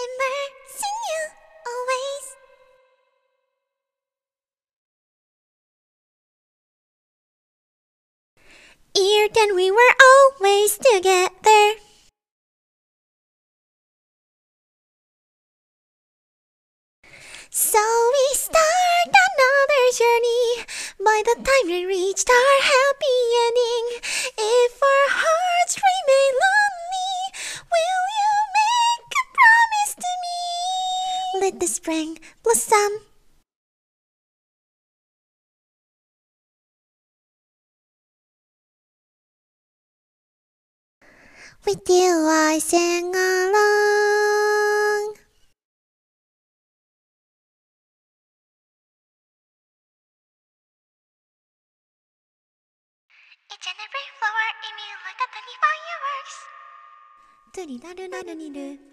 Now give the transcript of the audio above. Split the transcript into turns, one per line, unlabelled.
immersing you always. Ear, then we were always together. So we start another journey. By the time we reached our happy ending, if our hearts remain lonely, will you make a promise to me? Let the spring blossom. With you I sing along. Each and every flower in me like a tiny fireworks. トゥリラルラルリル